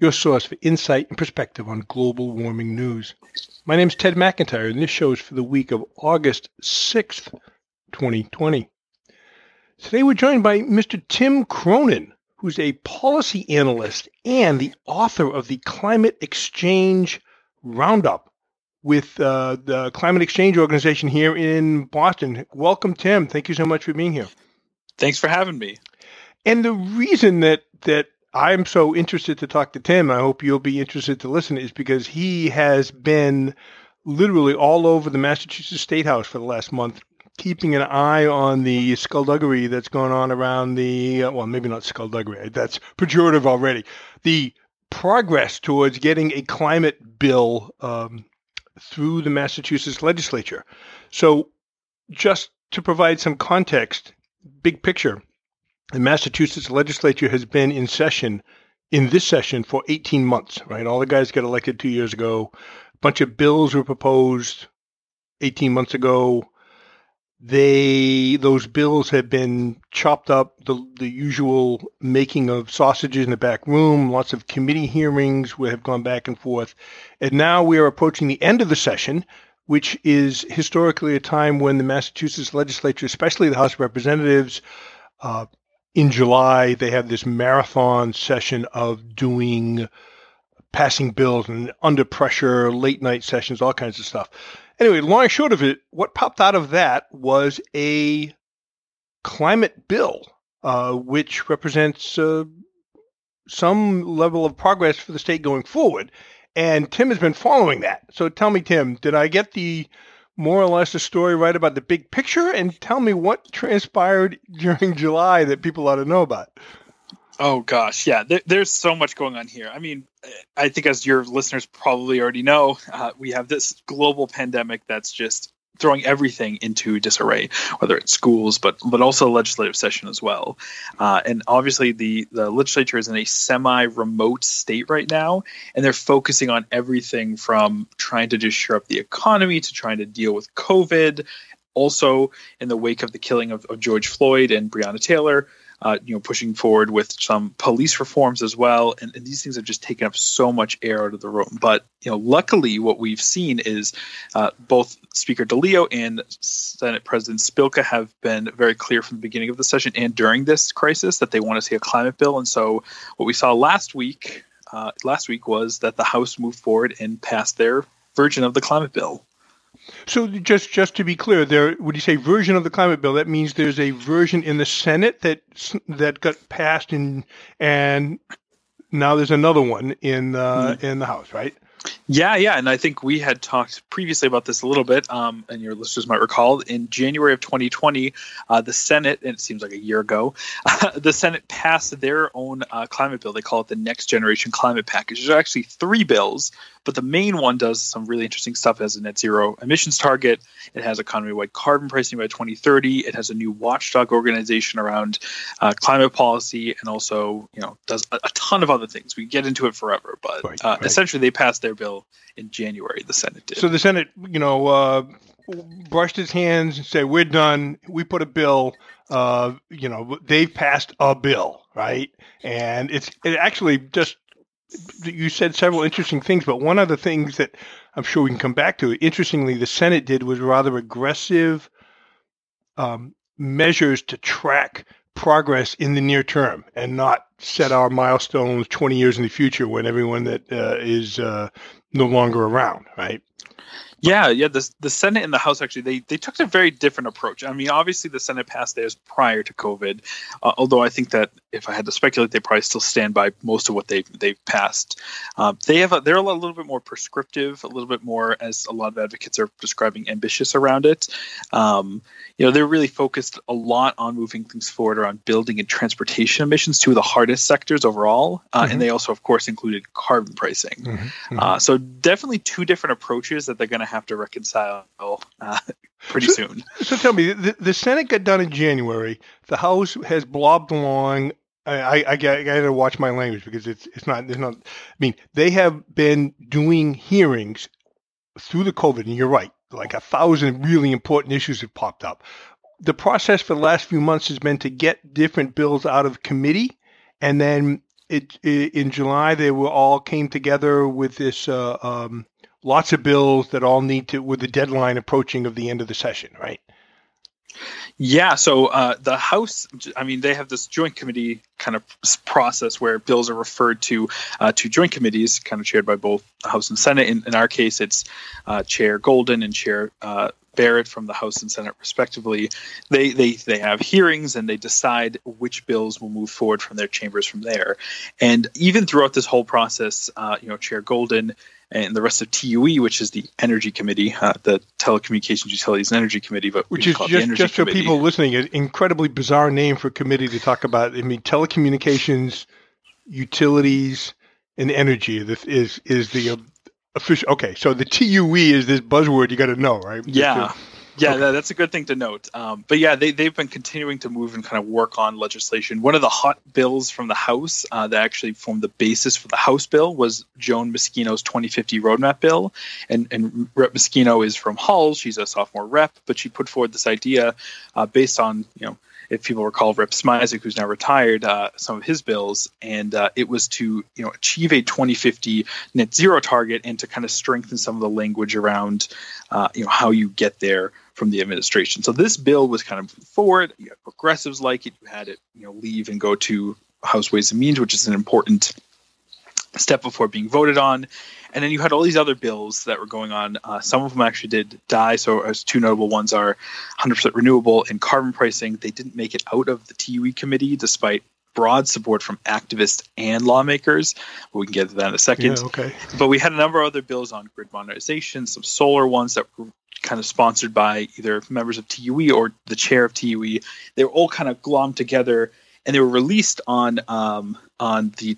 your source for insight and perspective on global warming news. My name is Ted McIntyre, and this show is for the week of August 6th, 2020. Today we're joined by Mr. Tim Cronin, who's a policy analyst and the author of the Climate Exchange Roundup with the Climate Exchange Organization here in Boston. Welcome, Tim. Thank you so much for being here. Thanks for having me. And the reason that I'm so interested to talk to Tim, I hope you'll be interested to listen, is because he has been literally all over the Massachusetts State House for the last month, keeping an eye on the skullduggery that's going on around the, well, maybe not skullduggery, that's pejorative already, the progress towards getting a climate bill through the Massachusetts legislature. So just to provide some context, big picture, the Massachusetts legislature has been in this session for 18 months, right? All the guys got elected 2 years ago. A bunch of bills were proposed 18 months ago. Those bills have been chopped up, the usual making of sausages in the back room, lots of committee hearings have gone back and forth. And now we are approaching the end of the session, which is historically a time when the Massachusetts legislature, especially the House of Representatives, in July, they have this marathon session of passing bills and under pressure, late night sessions, all kinds of stuff. Anyway, long and short of it, what popped out of that was a climate bill, which represents some level of progress for the state going forward. And Tim has been following that. So tell me, Tim, did I get more or less the story right about the big picture? And tell me what transpired during July that people ought to know about. Oh, gosh. Yeah, there's so much going on here. I mean, I think as your listeners probably already know, we have this global pandemic that's just throwing everything into disarray, whether it's schools, but also the legislative session as well. And obviously the legislature is in a semi-remote state right now, and they're focusing on everything from trying to just shore up the economy to trying to deal with COVID. Also, in the wake of the killing of George Floyd and Breonna Taylor, pushing forward with some police reforms as well. And these things have just taken up so much air out of the room. But, luckily what we've seen is both Speaker DeLeo and Senate President Spilka have been very clear from the beginning of the session and during this crisis that they want to see a climate bill. And so what we saw last week was that the House moved forward and passed their version of the climate bill. So just to be clear, when you say version of the climate bill, that means there's a version in the Senate that got passed and now there's another one in the House, right? Yeah. And I think we had talked previously about this a little bit, and your listeners might recall, in January of 2020, the Senate, and it seems like a year ago, the Senate passed their own climate bill. They call it the Next Generation Climate Package. There's actually 3 bills, but the main one does some really interesting stuff. It has a net zero emissions target. It has economy-wide carbon pricing by 2030. It has a new watchdog organization around climate policy, and also, does a ton of other things. We get into it forever, but right. Essentially they passed their bill in January. The Senate did. So the Senate, brushed its hands and said, "We're done. We put a bill." They've passed a bill, right? And it actually just. You said several interesting things, but one of the things that I'm sure we can come back to, interestingly, the Senate did was rather aggressive measures to track progress in the near term and not set our milestones 20 years in the future when everyone that is no longer around, right? Yeah. The Senate and the House, actually, they took a very different approach. I mean, obviously the Senate passed theirs prior to COVID, although I think that if I had to speculate, they probably still stand by most of what they've passed. They're a little bit more prescriptive, a little bit more, as a lot of advocates are describing, ambitious around it. They're really focused a lot on moving things forward around building and transportation emissions, two of the hardest sectors overall. And they also, of course, included carbon pricing. So definitely 2 different approaches that they're going to have to reconcile pretty soon. So tell me, the Senate got done in January. The House has blobbed along. I got to watch my language because it's not. I mean, they have been doing hearings through the COVID, and you're right. Like 1,000 really important issues have popped up. The process for the last few months has been to get different bills out of committee and then in July they were all came together with this lots of bills that all need to, with the deadline approaching of the end of the session, right? Yeah, so the House, I mean, they have this joint committee kind of process where bills are referred to joint committees, kind of chaired by both the House and Senate. In our case, it's Chair Golden and Chair Barrett from the House and Senate, respectively. They have hearings and they decide which bills will move forward from their chambers from there. And even throughout this whole process, Chair Golden and the rest of TUE, which is the Energy Committee, the Telecommunications, Utilities, and Energy Committee, but which is just for people listening, an incredibly bizarre name for a committee to talk about. I mean, telecommunications, utilities, and energy is the official. Okay, so the TUE is this buzzword you got to know, right? Yeah. Yeah, Okay. that's a good thing to note. But yeah, they've been continuing to move and kind of work on legislation. One of the hot bills from the House that actually formed the basis for the House bill was Joan Moschino's 2050 roadmap bill. And Rep. Moschino is from Hull. She's a sophomore rep, but she put forward this idea based on, if people recall, Rep. Smisek, who's now retired, some of his bills, and it was to achieve a 2050 net zero target and to kind of strengthen some of the language around how you get there from the administration. So this bill was kind of forward. You had progressives like it. You had it leave and go to House Ways and Means, which is an important step before being voted on. And then you had all these other bills that were going on. Some of them actually did die. So as two notable ones are 100% renewable and carbon pricing. They didn't make it out of the TUE committee despite broad support from activists and lawmakers. But we can get to that in a second. Yeah, okay. But we had a number of other bills on grid modernization, some solar ones that were kind of sponsored by either members of TUE or the chair of TUE. They were all kind of glommed together, and they were released on the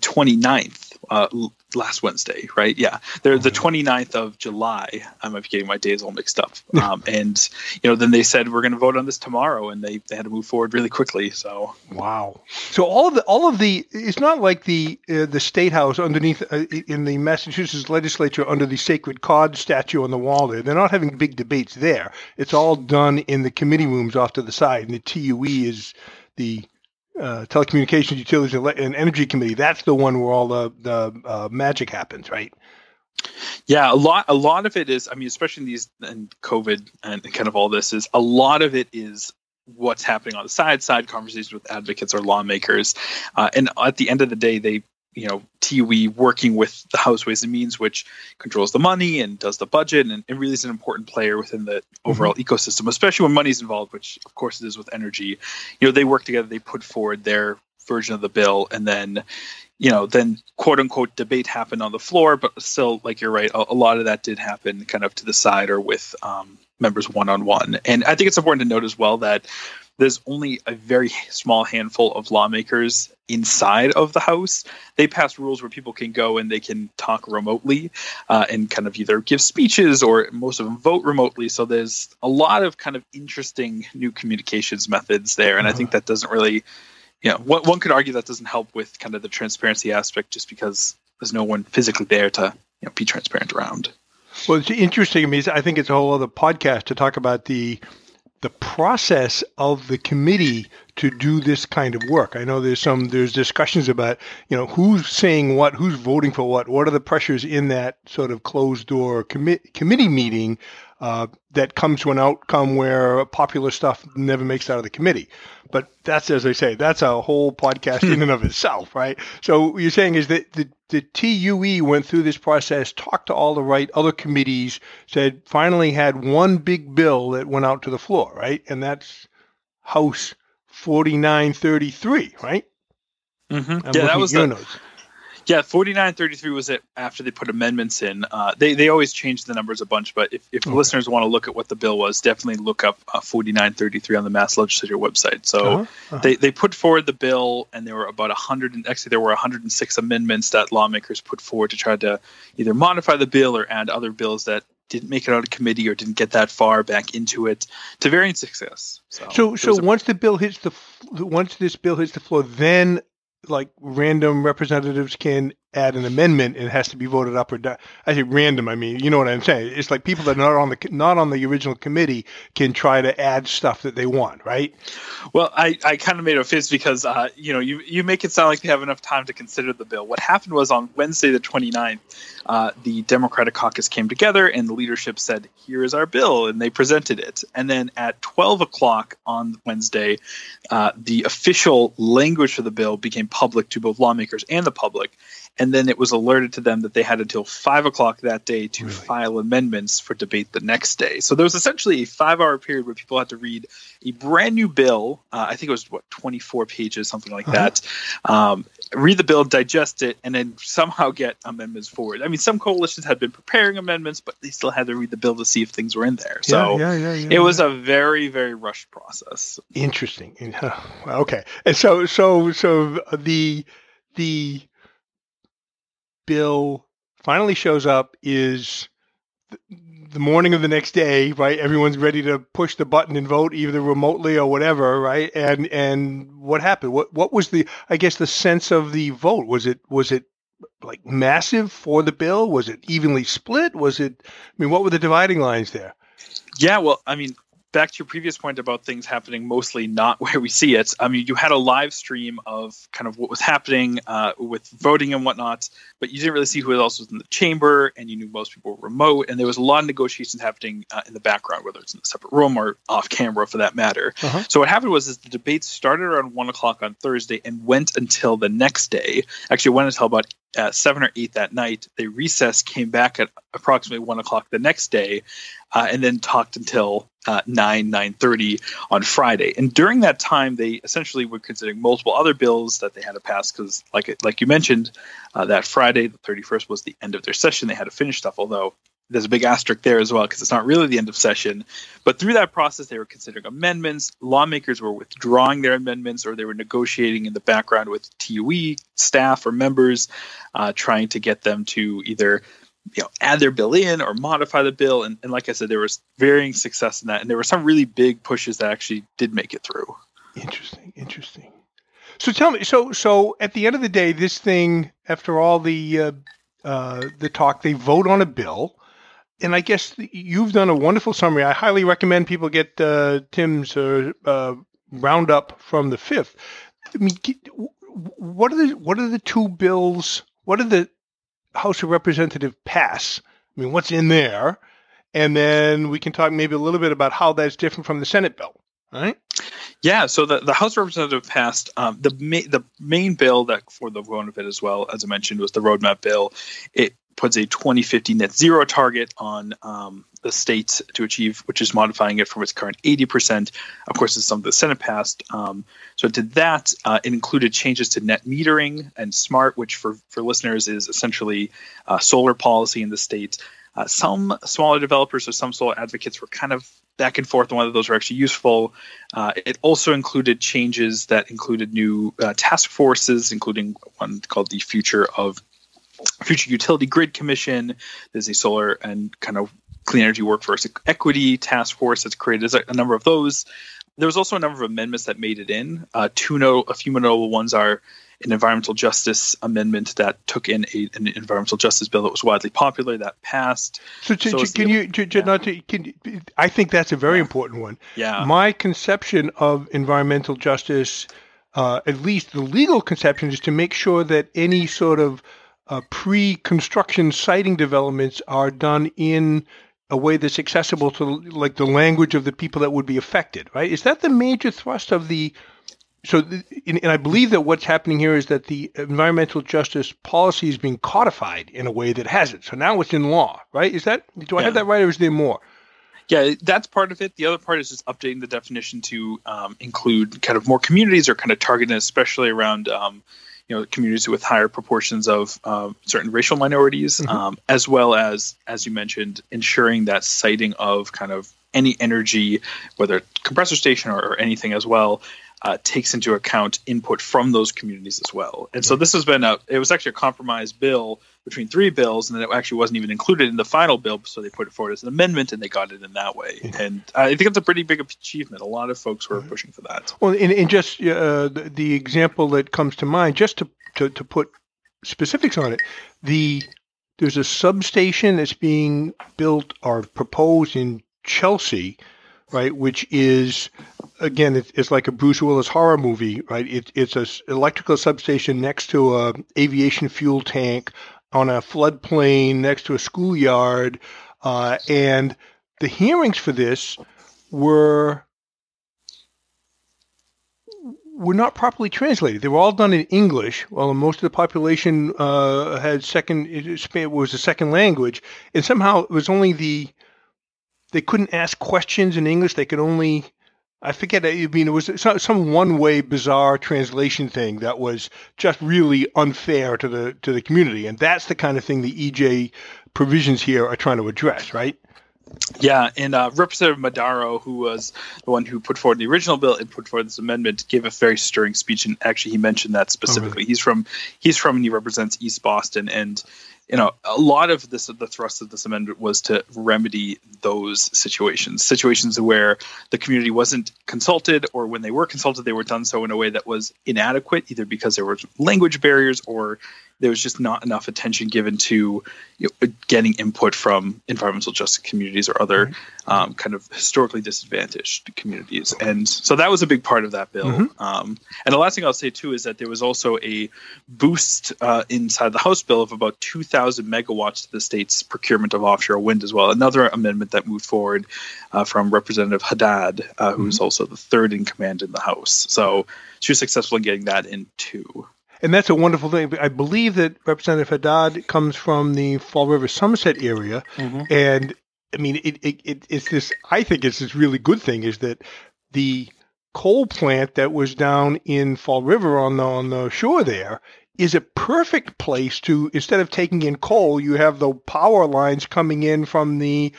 29th, last Wednesday, right? Yeah. They're the 29th of July. I might be getting my days all mixed up. And, then they said, we're going to vote on this tomorrow, and they had to move forward really quickly. So, wow. So all of the, it's not like the State House underneath in the Massachusetts legislature under the sacred cod statue on the wall there. They're not having big debates there. It's all done in the committee rooms off to the side. And the TUE is the Telecommunications, Utilities, and Energy Committee. That's the one where all the magic happens, right? Yeah, a lot of it is. I mean, especially in these and COVID and kind of all this is a lot of it is what's happening on the side conversations with advocates or lawmakers, and at the end of the day, they. TUE working with the House Ways and Means, which controls the money and does the budget and really is an important player within the overall ecosystem, especially when money's involved, which of course it is with energy. They work together, they put forward their version of the bill, and then then quote unquote debate happened on the floor, but still, like you're right, a lot of that did happen kind of to the side or with members one-on-one. And I think it's important to note as well that there's only a very small handful of lawmakers inside of the House. They pass rules where people can go and they can talk remotely and kind of either give speeches or most of them vote remotely. So there's a lot of kind of interesting new communications methods there. And I think that doesn't really, one could argue that doesn't help with kind of the transparency aspect just because there's no one physically there to be transparent around. Well, it's interesting. I mean, I think it's a whole other podcast to talk about the process of the committee to do this kind of work. I know there's discussions about, who's saying what, who's voting for what are the pressures in that sort of closed door committee meeting that comes to an outcome where popular stuff never makes it out of the committee. But that's, as I say, that's a whole podcast in and of itself, right? So what you're saying is that the TUE went through this process, talked to all the right other committees, said finally had one big bill that went out to the floor, right? And that's House 4933, right? Mm-hmm. Yeah, that was the notes. Yeah, 4933 was it after they put amendments in. They always change the numbers a bunch, but if listeners want to look at what the bill was, definitely look up 4933 on the Mass Legislature website. So They put forward the bill, and there were about 106 amendments that lawmakers put forward to try to either modify the bill or add other bills that didn't make it out of committee or didn't get that far back into it to varying success. So once this bill hits the floor, then like random representatives can add an amendment and it has to be voted up or down. I say random. I mean, you know what I'm saying? It's like people that are not on the original committee can try to add stuff that they want, right? Well, I kind of made a face because you make it sound like they have enough time to consider the bill. What happened was on Wednesday the 29th, the Democratic caucus came together and the leadership said, "Here is our bill," and they presented it. And then at 12 o'clock on Wednesday, the official language for the bill became public to both lawmakers and the public. And then it was alerted to them that they had until 5 o'clock that day to file amendments for debate the next day. So there was essentially a 5-hour period where people had to read a brand new bill. I think it was 24 pages, something like that. Read the bill, digest it, and then somehow get amendments forward. I mean, some coalitions had been preparing amendments, but they still had to read the bill to see if things were in there. So it was a very, very rushed process. Interesting. Okay. And so the bill finally shows up is the morning of the next day, right? Everyone's ready to push the button and vote either remotely or whatever, right? And what happened? What was the sense of the vote? Was it like massive for the bill? Was it evenly split? What were the dividing lines there? Yeah, well, I mean, back to your previous point about things happening mostly not where we see it. I mean, you had a live stream of kind of what was happening with voting and whatnot, but you didn't really see who else was in the chamber, and you knew most people were remote, and there was a lot of negotiations happening in the background, whether it's in a separate room or off camera for that matter. So what happened was the debate started around 1 o'clock on Thursday and went until the next day. Actually, went until about 7 or 8 that night. They recessed, came back at approximately 1 o'clock the next day, and then talked until 9:30 on Friday. And during that time, they essentially were considering multiple other bills that they had to pass because, like you mentioned, that Friday, the 31st, was the end of their session. They had to finish stuff, although there's a big asterisk there as well because it's not really the end of session. But through that process, they were considering amendments. Lawmakers were withdrawing their amendments, or they were negotiating in the background with TUE staff or members, trying to get them to either add their bill in or modify the bill. And like I said, there was varying success in that. And there were some really big pushes that actually did make it through. Interesting. So tell me, so at the end of the day, this thing, after all the talk, they vote on a bill. And I guess you've done a wonderful summary. I highly recommend people get Tim's roundup from the 5th. I mean, what are the two bills? What did the House of Representatives pass? I mean, what's in there? And then we can talk maybe a little bit about how that's different from the Senate bill. All right? Yeah, so the House of Representatives passed the main bill that for the vote of it as well, as I mentioned, was the roadmap bill. It puts a 2050 net zero target on the states to achieve, which is modifying it from its current 80%. Of course, it's something the Senate passed. So it did that. It included changes to net metering and SMART, which for listeners is essentially solar policy in the state. Some smaller developers or some solar advocates were kind of back and forth on whether those were actually useful. It also included changes that included new task forces, including one called the Future Utility Grid Commission. There's a solar and kind of clean energy workforce equity task force that's created. There's a number of those. There was also a number of amendments that made it in. A few notable ones are an environmental justice amendment that took in an environmental justice bill that was widely popular that passed. I think that's a very important one. Yeah. My conception of environmental justice, at least the legal conception, is to make sure that any sort of pre-construction siting developments are done in a way that's accessible to like the language of the people that would be affected, right? Is that the major thrust of the? And I believe that what's happening here is that the environmental justice policy is being codified in a way that hasn't. So now it's in law, right? Do I have that right, or is there more? Yeah, that's part of it. The other part is just updating the definition to include kind of more communities, or kind of targeted especially around communities with higher proportions of certain racial minorities, as well as you mentioned, ensuring that siting of kind of any energy, whether compressor station or anything as well, takes into account input from those communities as well. And so this has been it was actually a compromise bill between 3 bills, and then it actually wasn't even included in the final bill, so they put it forward as an amendment, and they got it in that way. And I think it's a pretty big achievement. A lot of folks were pushing for that. Well, and just the example that comes to mind, just to put specifics on it. There's a substation that's being built or proposed in Chelsea, right? Which is, again, it's like a Bruce Willis horror movie, right? It's a electrical substation next to a aviation fuel tank on a floodplain next to a schoolyard, and the hearings for this were not properly translated. They were all done in English, while most of the population had was a second language, and somehow it was only they couldn't ask questions in English. They could only, I forget, I mean, it was some one-way bizarre translation thing that was just really unfair to the community, and that's the kind of thing the EJ provisions here are trying to address, right? Yeah, and Representative Madaro, who was the one who put forward the original bill and put forward this amendment, gave a very stirring speech, and actually he mentioned that specifically. Oh, really? He's from and he represents East Boston, and a lot of the thrust of this amendment was to remedy those situations where the community wasn't consulted, or when they were consulted, they were done so in a way that was inadequate, either because there were language barriers or there was just not enough attention given to getting input from environmental justice communities or other kind of historically disadvantaged communities. And so that was a big part of that bill. Mm-hmm. And the last thing I'll say, too, is that there was also a boost inside the House bill of about 2,000 megawatts to the state's procurement of offshore wind as well. Another amendment that moved forward from Representative Haddad, who's also the third in command in the House. So she was successful in getting that in, too. And that's a wonderful thing. I believe that Representative Haddad comes from the Fall River Somerset area. Mm-hmm. And I mean, it's this, I think it's this really good thing is that the coal plant that was down in Fall River on the shore there is a perfect place to, instead of taking in coal, you have the power lines coming in from the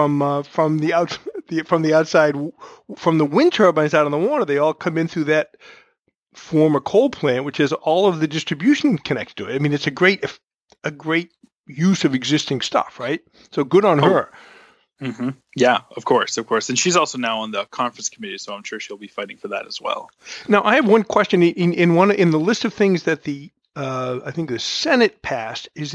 outside, from the wind turbines out on the water. They all come in through that former coal plant, which has all of the distribution connected to it. I mean, it's a great use of existing stuff, right? So good on her. Mm-hmm. Yeah, of course. And she's also now on the conference committee, so I'm sure she'll be fighting for that as well. Now, I have one question. In the list of things that I think the Senate passed is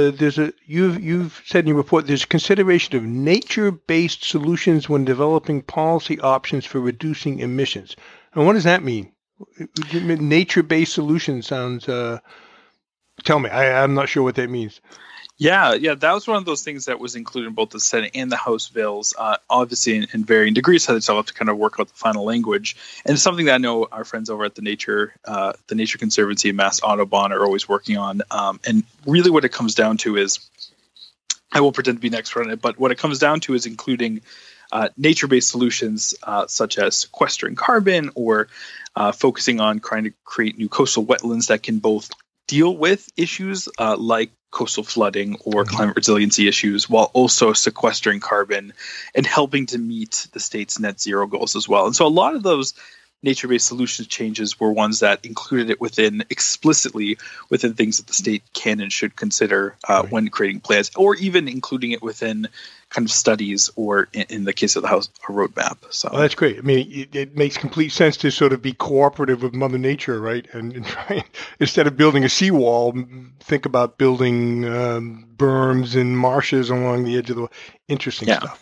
you've said in your report there's consideration of nature-based solutions when developing policy options for reducing emissions. And what does that mean? Nature-based solution sounds. Tell me, I'm not sure what that means. Yeah, that was one of those things that was included in both the Senate and the House bills, obviously in varying degrees, so they still have to kind of work out the final language. And it's something that I know our friends over at the Nature Conservancy and Mass Audubon are always working on. And really what it comes down to is, I won't pretend to be an expert on it, but what it comes down to is including nature-based solutions such as sequestering carbon or focusing on trying to create new coastal wetlands that can both deal with issues like coastal flooding or climate resiliency issues, while also sequestering carbon and helping to meet the state's net zero goals as well. And so a lot of those nature-based solutions changes were ones that included it explicitly within things that the state can and should consider when creating plans, or even including it within kind of studies, or in the case of the House, a roadmap. So that's great. I mean, it makes complete sense to sort of be cooperative with Mother Nature, right? And try, instead of building a seawall, think about building berms and marshes along the edge of the interesting stuff.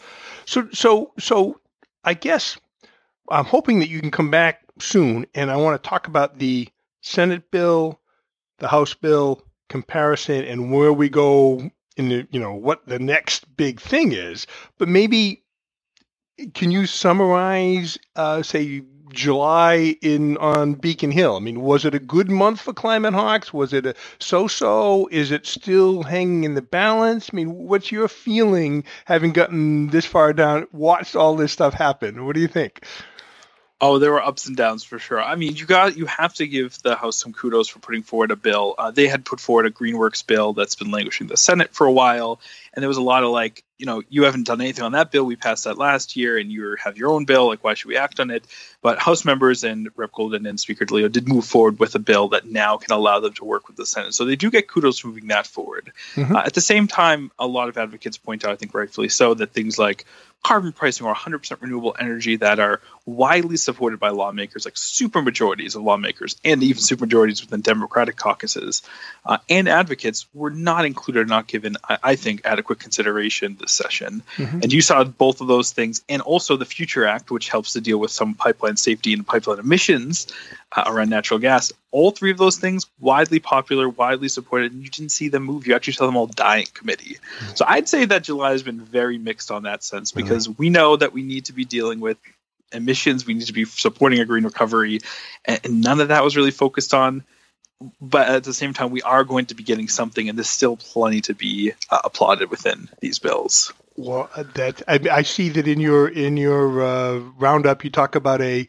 So I guess I'm hoping that you can come back soon, and I want to talk about the Senate bill, the House bill comparison, and where we go in the, what the next big thing is. But maybe can you summarize, say, July on Beacon Hill? I mean, was it a good month for Climate Hawks? Was it a so-so? Is it still hanging in the balance? I mean, what's your feeling having gotten this far down, watched all this stuff happen? What do you think? Oh, there were ups and downs for sure. I mean, you have to give the House some kudos for putting forward a bill. They had put forward a Greenworks bill that's been languishing in the Senate for a while, and there was a lot of you haven't done anything on that bill. We passed that last year, and you have your own bill. Like, why should we act on it? But House members and Rep. Golden and Speaker DeLeo did move forward with a bill that now can allow them to work with the Senate. So they do get kudos for moving that forward. Mm-hmm. At the same time, a lot of advocates point out, I think rightfully so, that things like carbon pricing or 100% renewable energy that are widely supported by lawmakers, like supermajorities of lawmakers and even supermajorities within Democratic caucuses, and advocates were not included, not given, I think, adequate consideration this session. Mm-hmm. And you saw both of those things, and also the Future Act, which helps to deal with some pipeline safety and pipeline emissions around natural gas. All three of those things, widely popular, widely supported, and you didn't see them move. You actually saw them all die in committee. Mm-hmm. So I'd say that July has been very mixed on that sense, because we know that we need to be dealing with emissions, we need to be supporting a green recovery, and none of that was really focused on. But at the same time, we are going to be getting something, and there's still plenty to be applauded within these bills. Well, I see that in your roundup, you talk about a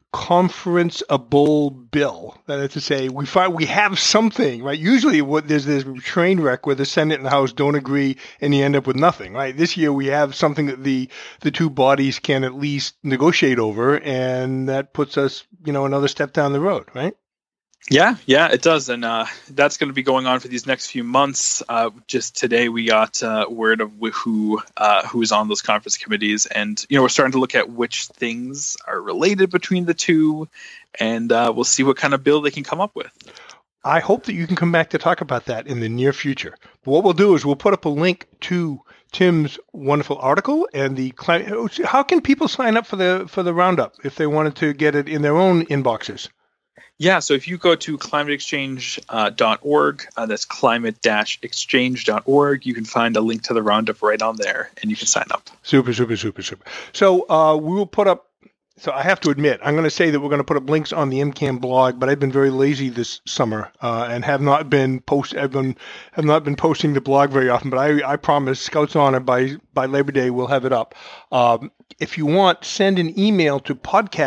conferenceable bill. That is to say, we have something, right? Usually, there's this train wreck where the Senate and the House don't agree, and you end up with nothing, right? This year, we have something that the two bodies can at least negotiate over, and that puts us, another step down the road, right? Yeah, it does, and that's going to be going on for these next few months. Just today, we got word of who is on those conference committees, and we're starting to look at which things are related between the two, and we'll see what kind of bill they can come up with. I hope that you can come back to talk about that in the near future. But what we'll do is we'll put up a link to Tim's wonderful article and the climate. How can people sign up for the roundup if they wanted to get it in their own inboxes? Yeah, so if you go to climateexchange.org, that's climate-exchange.org, you can find a link to the roundup right on there, and you can sign up. Super. So we will put up, so I have to admit, I'm going to say that we're going to put up links on the MCAN blog, but I've been very lazy this summer and have not been posting the blog very often, but I promise Scouts on it by Labor Day we'll have it up. If you want, send an email to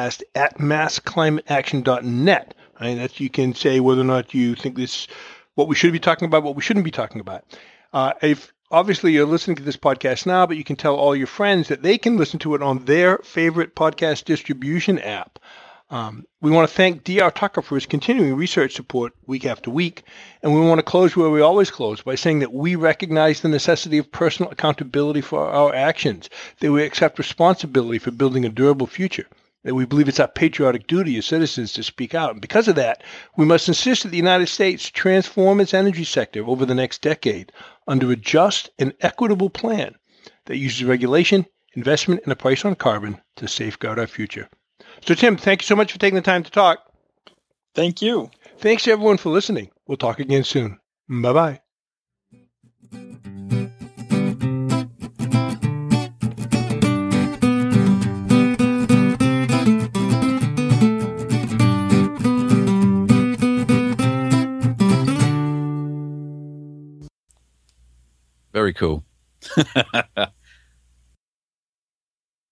podcast@massclimateaction.net. Right, that you can say whether or not you think this, what we should be talking about, what we shouldn't be talking about. If obviously you're listening to this podcast now, but you can tell all your friends that they can listen to it on their favorite podcast distribution app. We want to thank D.R. Tucker for his continuing research support week after week, and we want to close where we always close, by saying that we recognize the necessity of personal accountability for our actions, that we accept responsibility for building a durable future, that we believe it's our patriotic duty as citizens to speak out. And because of that, we must insist that the United States transform its energy sector over the next decade under a just and equitable plan that uses regulation, investment, and a price on carbon to safeguard our future. So, Tim, thank you so much for taking the time to talk. Thank you. Thanks to everyone for listening. We'll talk again soon. Bye-bye. Very cool.